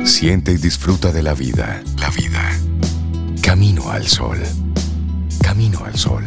Siente y disfruta de la vida. La vida. Camino al sol. Camino al sol.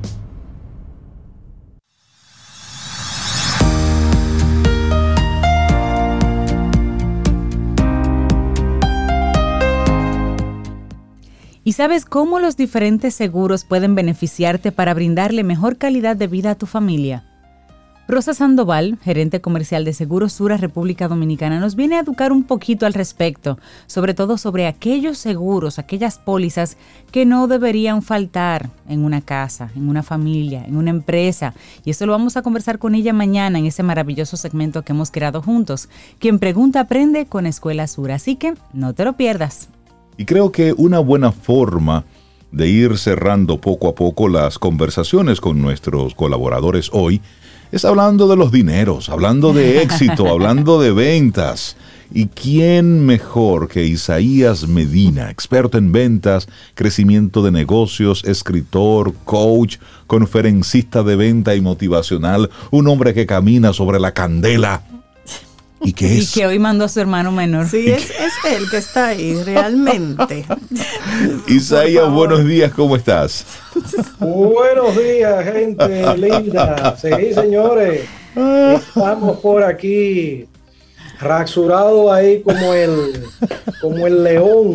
¿Y sabes cómo los diferentes seguros pueden beneficiarte para brindarle mejor calidad de vida a tu familia? Rosa Sandoval, gerente comercial de Seguros Sura República Dominicana, nos viene a educar un poquito al respecto, sobre todo sobre aquellos seguros, aquellas pólizas que no deberían faltar en una casa, en una familia, en una empresa. Y eso lo vamos a conversar con ella mañana en ese maravilloso segmento que hemos creado juntos. Quien pregunta aprende con Escuela Sura, así que no te lo pierdas. Y creo que una buena forma de ir cerrando poco a poco las conversaciones con nuestros colaboradores hoy es hablando de los dineros, hablando de éxito, hablando de ventas. ¿Y quién mejor que Isaías Medina, experto en ventas, crecimiento de negocios, escritor, coach, conferencista de venta y motivacional, un hombre que camina sobre la candela? ¿Y qué es? Y que hoy mandó a su hermano menor. Sí, es él que está ahí, realmente. Isaías, buenos días, ¿cómo estás? Buenos días, gente linda. Sí, señores. Estamos por aquí, rasurado ahí como el león.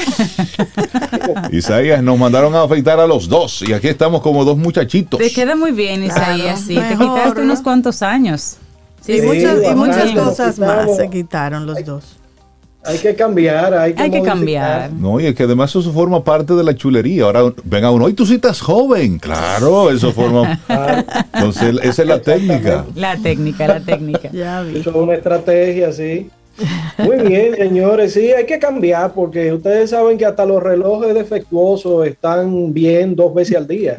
Isaías, nos mandaron a afeitar a los dos y aquí estamos como dos muchachitos. Te queda muy bien, Isaías, claro, sí. Mejor, te quitaste unos cuantos años. Sí, muchas cosas más se quitaron los dos. Hay que cambiar, hay que cambiar. No, y es que además eso forma parte de la chulería. Ahora venga uno, ¡ay, tú sí estás joven! Claro, eso forma... Entonces, esa es la técnica. La técnica. Ya vi. Eso es una estrategia, sí. Muy bien, señores, sí, hay que cambiar porque ustedes saben que hasta los relojes defectuosos están bien 2 veces al día.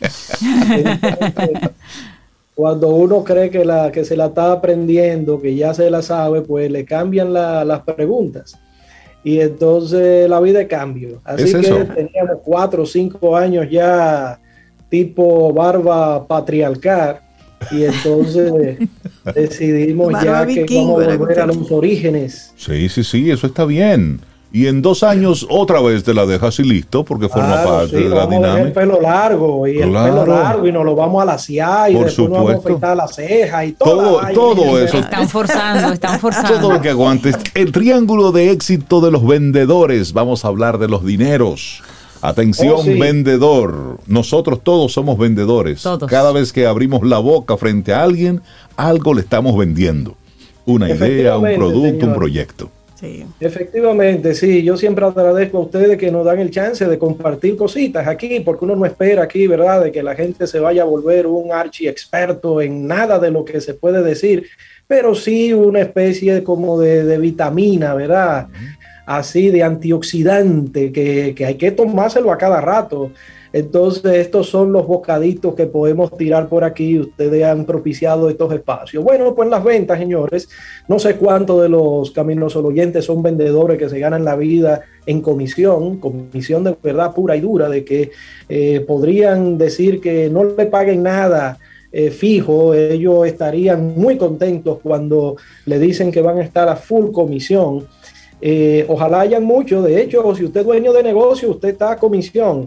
Entonces, cuando uno cree que se la está aprendiendo, que ya se la sabe, pues le cambian las preguntas. Y entonces la vida es cambio. Así que teníamos 4 o 5 años ya tipo barba patriarcal. Y entonces decidimos ya que vamos a volver a los orígenes. Sí, eso está bien. Y en 2 años otra vez te la dejas y listo, porque forma parte de la dinámica. El pelo largo y nos lo vamos a lasear y después nos vamos a afeitar las cejas y todo eso. Están forzando. Todo lo que aguantes. El triángulo de éxito de los vendedores. Vamos a hablar de los dineros. Atención, vendedor. Nosotros todos somos vendedores. Todos. Cada vez que abrimos la boca frente a alguien, algo le estamos vendiendo. Una idea, un producto, un proyecto. Sí. Efectivamente, sí, yo siempre agradezco a ustedes que nos dan el chance de compartir cositas aquí, porque uno no espera aquí, ¿verdad?, de que la gente se vaya a volver un archi experto en nada de lo que se puede decir, pero sí una especie como de vitamina, ¿verdad?, así de antioxidante que hay que tomárselo a cada rato. Entonces estos son los bocaditos que podemos tirar por aquí. Ustedes han propiciado estos espacios. Bueno, pues las ventas, señores, no sé cuántos de los Caminos al Oyentes son vendedores que se ganan la vida en comisión de verdad pura y dura, de que podrían decir que no le paguen nada fijo. Ellos estarían muy contentos cuando le dicen que van a estar a full comisión. Ojalá hayan muchos. De hecho, si usted es dueño de negocio, usted está a comisión.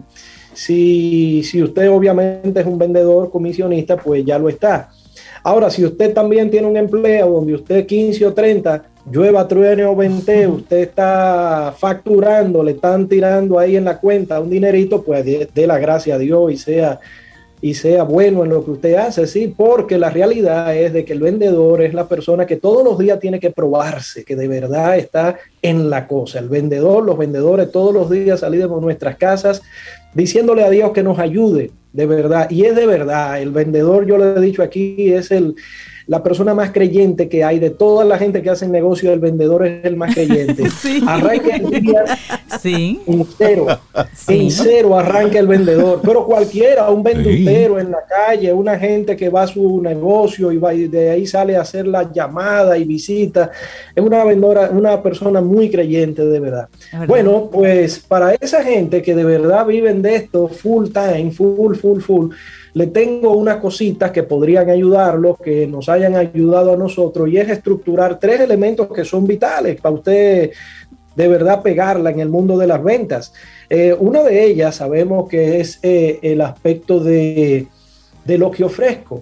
Si usted obviamente es un vendedor comisionista, pues ya lo está. Ahora, si usted también tiene un empleo donde usted 15 o 30, llueva, truene o vente, usted está facturando, le están tirando ahí en la cuenta un dinerito, pues dé la gracia a Dios y sea bueno en lo que usted hace, sí, porque la realidad es de que el vendedor es la persona que todos los días tiene que probarse que de verdad está en la cosa. Los vendedores todos los días salimos de nuestras casas diciéndole a Dios que nos ayude, de verdad, y es de verdad. El vendedor, yo lo he dicho aquí, es la persona más creyente que hay. De toda la gente que hace negocio, el vendedor es el más creyente. Sí. Arranca el día sí. en cero arranca el vendedor, pero cualquiera, un vendedero en la calle, una gente que va a su negocio y de ahí sale a hacer la llamada y visita, es una persona muy creyente, de verdad. Bueno, pues para esa gente que de verdad viven de esto full time, full, le tengo unas cositas que podrían ayudarlos, que nos hayan ayudado a nosotros, y es estructurar 3 elementos que son vitales para usted de verdad pegarla en el mundo de las ventas. Una de ellas sabemos que es el aspecto de lo que ofrezco,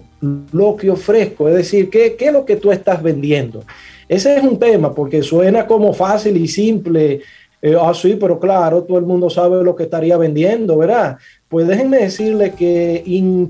es decir, ¿qué es lo que tú estás vendiendo? Ese es un tema porque suena como fácil y simple. Sí, pero claro, todo el mundo sabe lo que estaría vendiendo, ¿verdad? Pues déjenme decirle que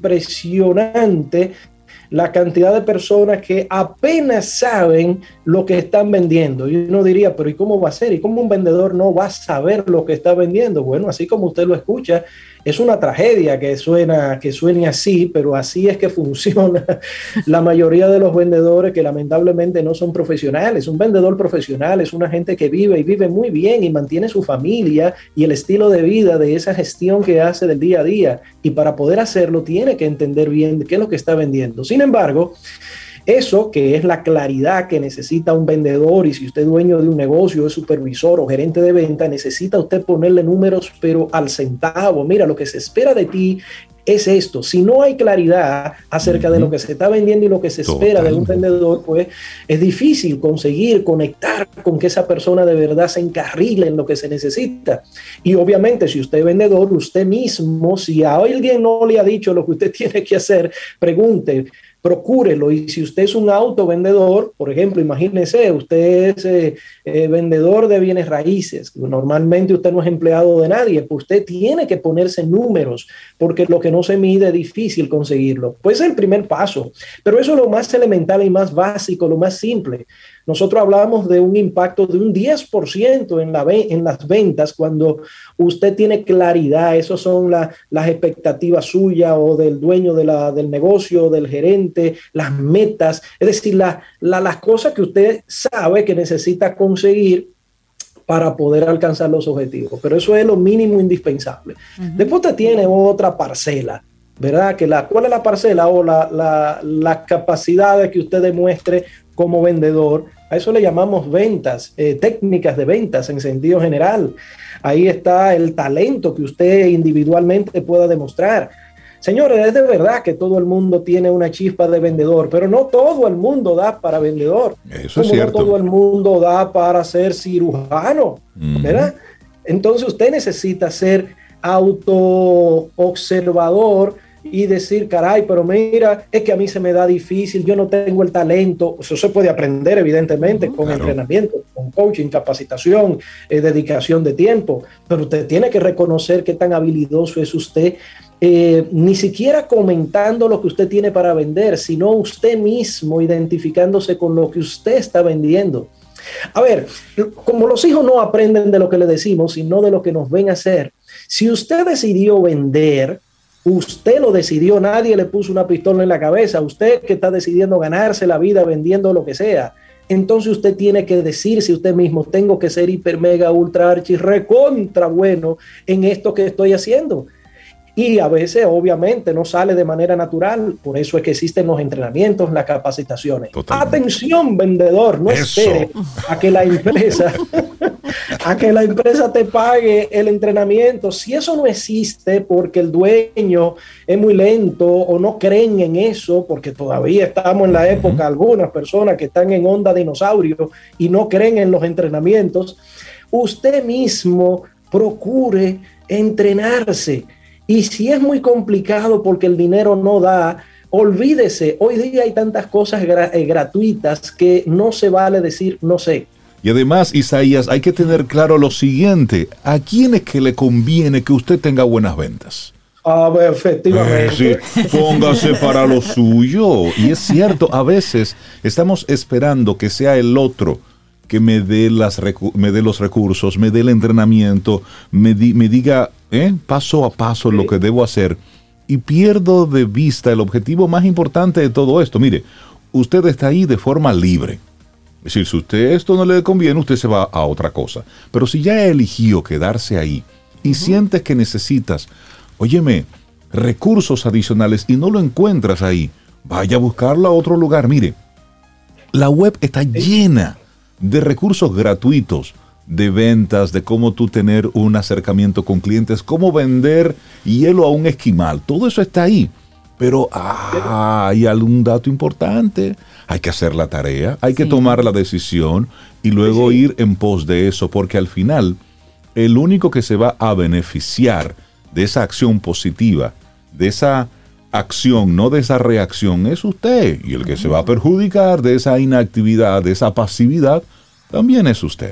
impresionante la cantidad de personas que apenas saben lo que están vendiendo. Y uno diría, pero ¿y cómo va a ser? ¿Y cómo un vendedor no va a saber lo que está vendiendo? Bueno, así como usted lo escucha, es una tragedia que suene así, pero así es que funciona la mayoría de los vendedores que lamentablemente no son profesionales. Un vendedor profesional es una gente que vive y vive muy bien y mantiene su familia y el estilo de vida de esa gestión que hace del día a día. Y para poder hacerlo tiene que entender bien qué es lo que está vendiendo. Sin embargo, eso que es la claridad que necesita un vendedor, y si usted es dueño de un negocio, es supervisor o gerente de venta, necesita usted ponerle números pero al centavo. Mira, lo que se espera de ti es esto. Si no hay claridad acerca de lo que se está vendiendo y lo que se espera de un vendedor, pues es difícil conseguir conectar con que esa persona de verdad se encarrile en lo que se necesita. Y obviamente, si usted es vendedor, usted mismo, si a alguien no le ha dicho lo que usted tiene que hacer, pregunte, procúrelo. Y si usted es un autovendedor, por ejemplo, imagínese, usted es vendedor de bienes raíces, normalmente usted no es empleado de nadie, pues usted tiene que ponerse números, porque lo que no se mide es difícil conseguirlo. Pues es el primer paso, pero eso es lo más elemental y más básico, lo más simple. Nosotros hablamos de un impacto de un 10% en las ventas cuando usted tiene claridad. Esas son las expectativas suyas o del dueño del negocio, del gerente, las metas, es decir, las cosas que usted sabe que necesita conseguir para poder alcanzar los objetivos. Pero eso es lo mínimo indispensable. Después usted tiene otra parcela, ¿verdad? ¿Cuál es la parcela o la capacidad de que usted demuestre como vendedor? A eso le llamamos ventas, técnicas de ventas en sentido general. Ahí está el talento que usted individualmente pueda demostrar. Señores, es de verdad que todo el mundo tiene una chispa de vendedor, pero no todo el mundo da para vendedor. Eso es cierto. No todo el mundo da para ser cirujano, ¿verdad? Entonces usted necesita ser autoobservador y decir, caray, pero mira, es que a mí se me da difícil, yo no tengo el talento. Eso se puede aprender, evidentemente, con entrenamiento, con coaching, capacitación, dedicación de tiempo, pero usted tiene que reconocer qué tan habilidoso es usted, ni siquiera comentando lo que usted tiene para vender, sino usted mismo identificándose con lo que usted está vendiendo. A ver, como los hijos no aprenden de lo que le decimos, sino de lo que nos ven hacer, si usted decidió vender, usted lo decidió, nadie le puso una pistola en la cabeza, usted que está decidiendo ganarse la vida vendiendo lo que sea. Entonces usted tiene que decirse usted mismo, tengo que ser hiper, mega, ultra, archi, recontra bueno en esto que estoy haciendo. Y a veces, obviamente, no sale de manera natural. Por eso es que existen los entrenamientos, las capacitaciones. Totalmente. Atención, vendedor, no espere a que la empresa te pague el entrenamiento. Si eso no existe porque el dueño es muy lento o no creen en eso, porque todavía estamos en la época, algunas personas que están en onda dinosaurio y no creen en los entrenamientos, usted mismo procure entrenarse. Y si es muy complicado porque el dinero no da, olvídese. Hoy día hay tantas cosas gratuitas que no se vale decir no sé. Y además, Isaías, hay que tener claro lo siguiente. ¿A quién es que le conviene que usted tenga buenas ventas? Efectivamente. Sí, póngase para lo suyo. Y es cierto, a veces estamos esperando que sea el otro que me dé los recursos, me dé el entrenamiento, me diga paso a paso lo que debo hacer, y pierdo de vista el objetivo más importante de todo esto. Mire, usted está ahí de forma libre. Es decir, si usted esto no le conviene, usted se va a otra cosa. Pero si ya eligió quedarse ahí y sientes que necesitas, óyeme, recursos adicionales y no lo encuentras ahí, vaya a buscarlo a otro lugar. Mire, la web está llena de recursos gratuitos, de ventas, de cómo tú tener un acercamiento con clientes, cómo vender hielo a un esquimal. Todo eso está ahí. Pero hay algún dato importante. Hay que hacer la tarea, hay que tomar la decisión y luego ir en pos de eso, porque al final el único que se va a beneficiar de esa acción positiva, de esa acción, no de esa reacción, es usted. Y el que se va a perjudicar de esa inactividad, de esa pasividad, también es usted.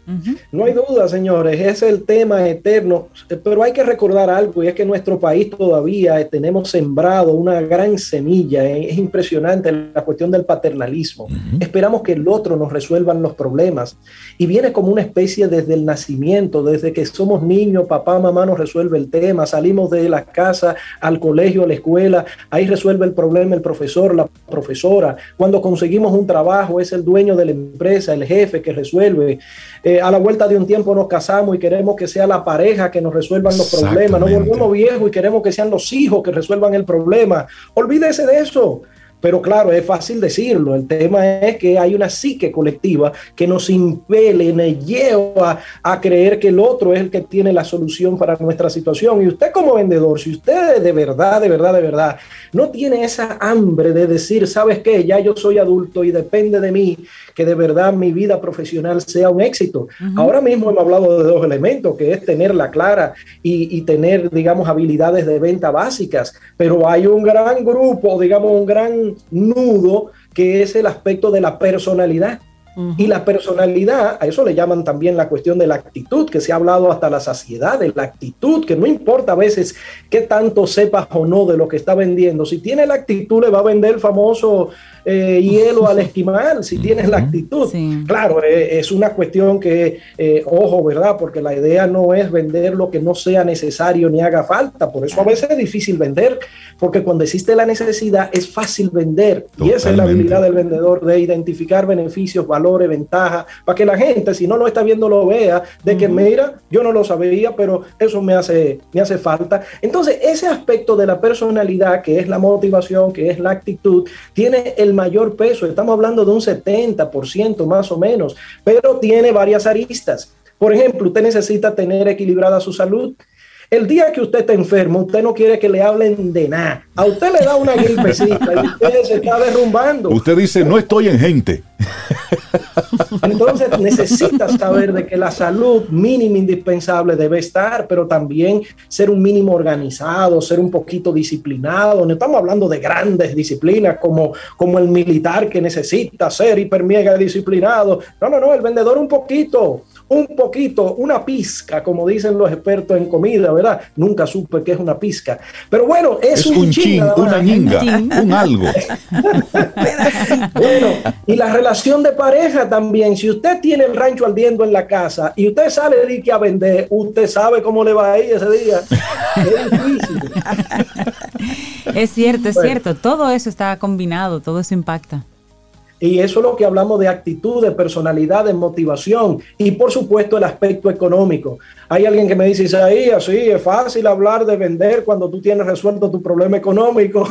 No hay duda, señores, es el tema eterno, pero hay que recordar algo, y es que en nuestro país todavía tenemos sembrado una gran semilla. Es impresionante la cuestión del paternalismo. Esperamos que el otro nos resuelva los problemas, y viene como una especie desde el nacimiento, desde que somos niños, papá, mamá nos resuelve el tema, salimos de la casa al colegio, a la escuela, ahí resuelve el problema el profesor, la profesora. Cuando conseguimos un trabajo es el dueño de la empresa, el jefe que resuelve. A la vuelta de un tiempo nos casamos y queremos que sea la pareja que nos resuelvan los problemas. Nos volvemos viejos y queremos que sean los hijos que resuelvan el problema. Olvídese de eso. Pero claro, es fácil decirlo. El tema es que hay una psique colectiva que nos impele, nos lleva a creer que el otro es el que tiene la solución para nuestra situación. Y usted como vendedor, si usted de verdad no tiene esa hambre de decir, ¿sabes qué? Ya yo soy adulto y depende de mí que de verdad mi vida profesional sea un éxito. Ahora mismo hemos hablado de dos elementos, que es tenerla clara y tener, digamos, habilidades de venta básicas. Pero hay un gran grupo, digamos, un gran nudo, que es el aspecto de la personalidad. Y la personalidad, a eso le llaman también la cuestión de la actitud, que se ha hablado hasta la saciedad de la actitud, que no importa a veces qué tanto sepas o no de lo que está vendiendo. Si tiene la actitud, le va a vender el famoso hielo al esquimal, si tienes la actitud. Sí. Claro, es una cuestión que, ojo, ¿verdad? Porque la idea no es vender lo que no sea necesario ni haga falta. Por eso a veces es difícil vender, porque cuando existe la necesidad es fácil vender. Totalmente. Y esa es la habilidad del vendedor, de identificar beneficios, valores, ventajas, para que la gente, si no lo está viendo, lo vea, de que mira, yo no lo sabía, pero eso me hace falta. Entonces, ese aspecto de la personalidad, que es la motivación, que es la actitud, tiene el mayor peso. Estamos hablando de un 70% más o menos, pero tiene varias aristas. Por ejemplo, usted necesita tener equilibrada su salud. El día que usted está enfermo, usted no quiere que le hablen de nada. A usted le da una gripecita y usted se está derrumbando. Usted dice, no estoy en gente. Entonces necesita saber de que la salud mínima indispensable debe estar, pero también ser un mínimo organizado, ser un poquito disciplinado. No estamos hablando de grandes disciplinas como el militar, que necesita ser hiper mega disciplinado. No, el vendedor un poquito, una pizca, como dicen los expertos en comida, ¿verdad? Nunca supe qué es una pizca. Pero bueno, es un chin, una ñinga, un algo. Bueno, y la relación de pareja también. Si usted tiene el rancho ardiendo en la casa y usted sale de que a vender, usted sabe cómo le va a ir ese día. Es difícil. Es cierto. Todo eso está combinado, todo eso impacta. Y eso es lo que hablamos de actitud, de personalidad, de motivación y por supuesto el aspecto económico. Hay alguien que me dice, Isaías, sí, es fácil hablar de vender cuando tú tienes resuelto tu problema económico.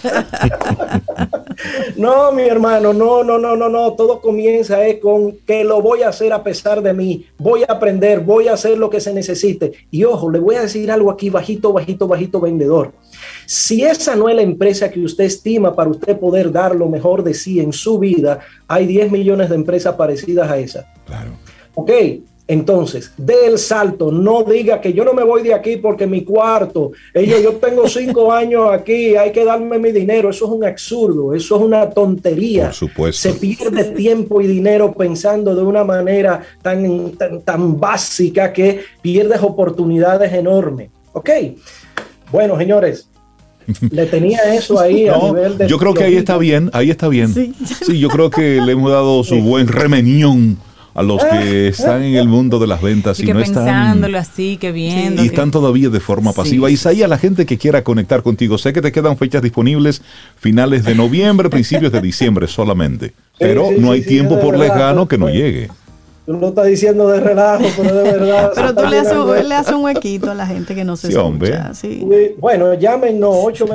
No, mi hermano, no. Todo comienza con que lo voy a hacer a pesar de mí. Voy a aprender, voy a hacer lo que se necesite. Y ojo, le voy a decir algo aquí bajito, vendedor. Si esa no es la empresa que usted estima para usted poder dar lo mejor de sí en su vida, hay 10 millones de empresas parecidas a esa. Claro. Ok, entonces, dé el salto. No diga que yo no me voy de aquí porque mi cuarto, yo tengo 5 años aquí, hay que darme mi dinero. Eso es un absurdo, eso es una tontería. Por supuesto. Se pierde tiempo y dinero pensando de una manera tan básica que pierdes oportunidades enormes. Ok, bueno, señores. Le tenía eso ahí a nivel de... Yo creo que ahí está bien. Sí, yo creo que le hemos dado su buen remenión a los que están en el mundo de las ventas y que no pensándolo están así, que viendo. Y están todavía de forma pasiva. Isaías, la gente que quiera conectar contigo, sé que te quedan fechas disponibles finales de noviembre, principios de diciembre solamente, pero no hay tiempo por lejano que no llegue. Tú lo estás diciendo de relajo, pero de verdad. Pero tú le haces un huequito a la gente que no se escucha. Sí. Bueno, llámenos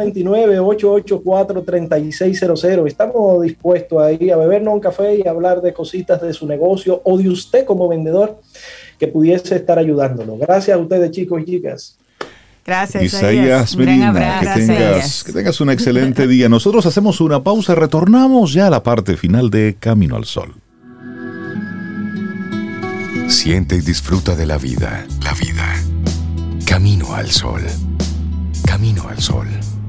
829-884-3600. Estamos dispuestos ahí a bebernos un café y hablar de cositas de su negocio o de usted como vendedor que pudiese estar ayudándolo. Gracias a ustedes, chicos y chicas. Gracias, Isaías Un gran Medina, abrazo. que tengas un excelente día. Nosotros hacemos una pausa, retornamos ya a la parte final de Camino al Sol. Siente y disfruta de la vida. La vida. Camino al sol. Camino al sol.